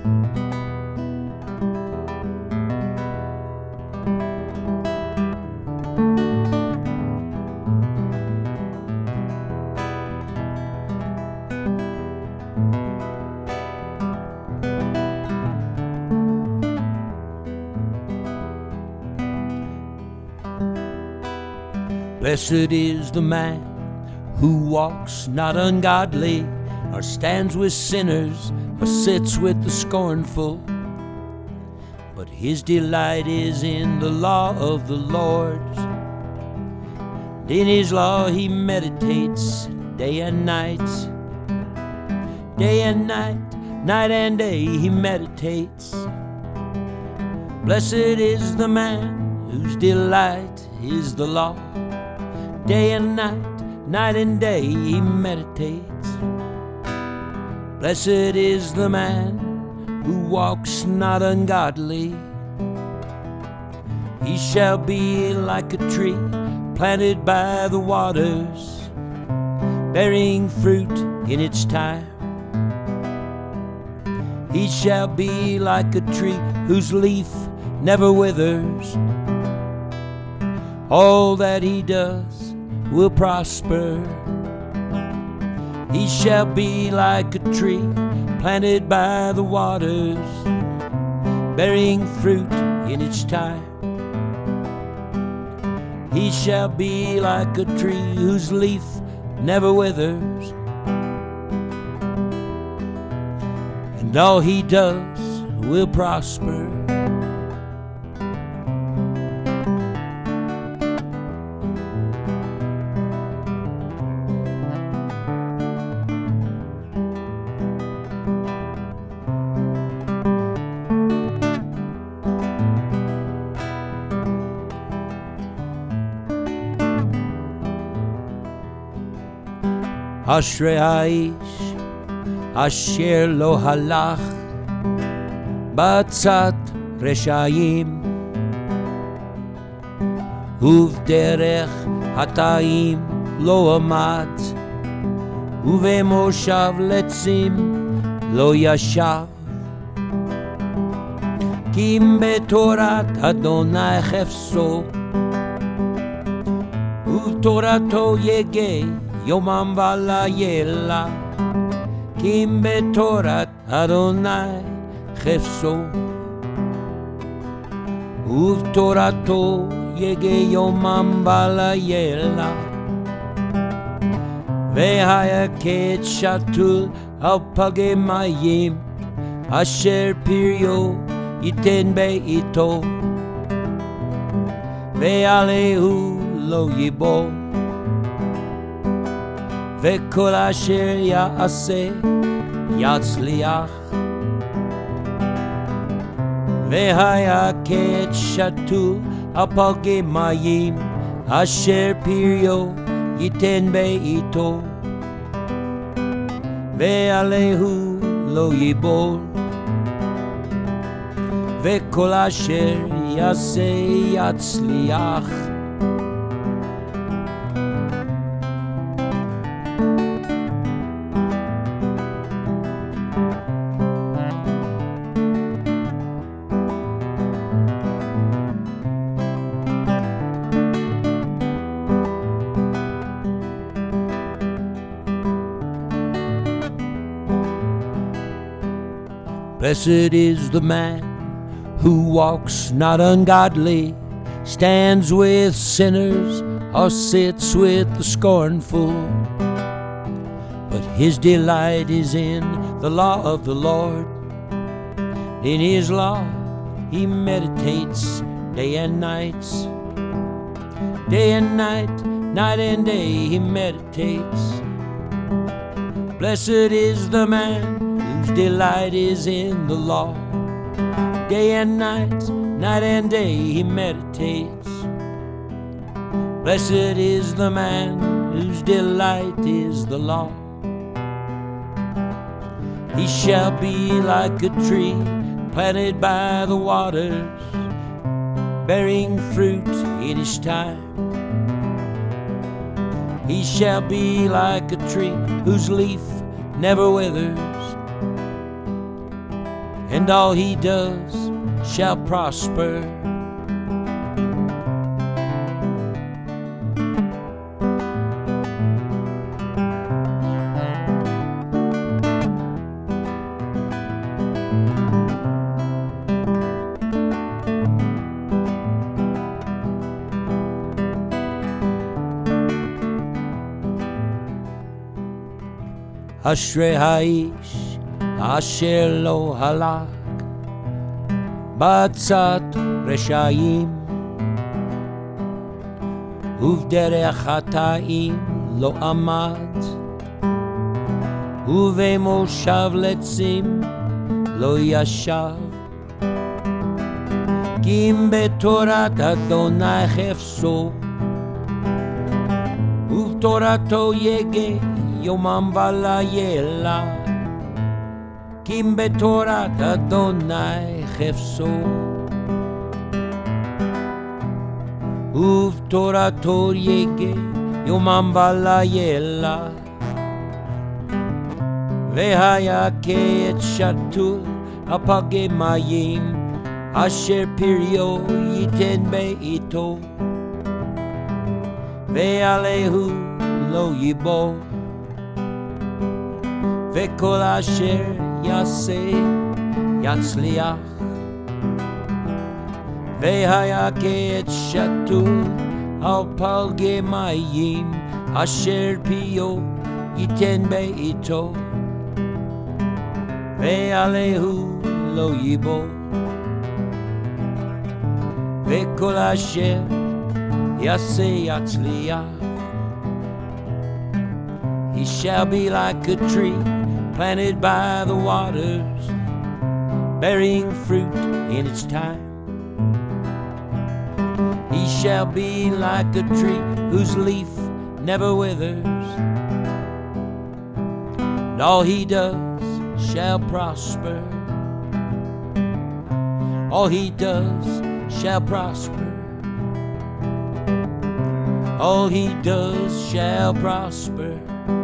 Blessed is the man who walks not ungodly, or stands with sinners, or sits with the scornful. But his delight is in the law of the Lord. In his law he meditates day and night. Day and night, night and day he meditates. Blessed is the man whose delight is the law. Day and night, night and day he meditates. Blessed is the man who walks not ungodly. He shall be like a tree planted by the waters, bearing fruit in its time. He shall be like a tree whose leaf never withers. All that he does will prosper. He shall be like a tree planted by the waters, bearing fruit in its time. He shall be like a tree whose leaf never withers, and all he does will prosper. Ashrei haish asher lo halach batzat reshayim uvderech hatayim lo amad uvemoshav letzim lo yashav kim betorat Adonai chefso uvtorato yegei Yomam v'layela kim betorat Adonai chefso uvtorato yege yomam v'layela vehayaket shatul al page mayim asher piryo yiten beito ve'alehu lo yibol וכל אשר יעשה יצליח והיקט שתול על פלגי מים אשר פריו ייתן בעתו ועליהו לא ייבול וכל אשר יעשה יצליח. Blessed is the man who walks not ungodly, stands with sinners, or sits with the scornful. But his delight is in the law of the Lord. In his law he meditates day and night. Day and night, night and day he meditates. Blessed is the man whose delight is in the law. Day and night, night and day he meditates. Blessed is the man whose delight is the law. He shall be like a tree planted by the waters, bearing fruit in his time. He shall be like a tree whose leaf never withers, and all he does shall prosper. אשרי האיש אשר לא הלך בעצת רשעים, ובדרך חטאים לא עמד, ובמושב לצים לא ישב. כי אם בתורת אדוני חפצו, ובתורתו יגע יומם ולילה. כי אם בתורת אדוני חפצו, ובתורתו יגע יומם ולילה. והיה כעץ שתול על פלגי מים, אשר פריו ייתן בעתו, ועליהו לא ייבוא. וכל אשר יעשה יצליח. והיה כעץ שתול על פלגי מים, אשר פיו ייתן בעתו, ועליהו לא ייבוא. וכל אשר יעשה יצליח. He shall be like a tree planted by the waters, bearing fruit in its time. He shall be like a tree whose leaf never withers, and all he does shall prosper. All he does shall prosper. All he does shall prosper.